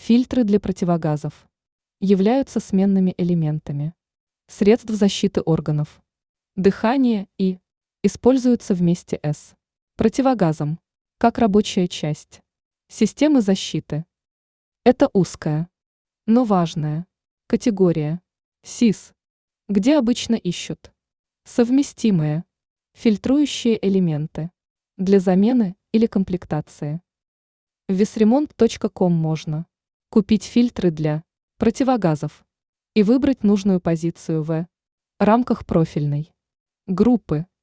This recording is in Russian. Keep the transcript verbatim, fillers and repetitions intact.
Фильтры для противогазов являются сменными элементами средств защиты органов дыхания и используются вместе с противогазом как рабочая часть системы защиты. Это узкая, но важная категория СИС, где обычно ищут совместимые фильтрующие элементы для замены или комплектации. В весремонт точка ком можно купить фильтры для противогазов и выбрать нужную позицию в рамках профильной группы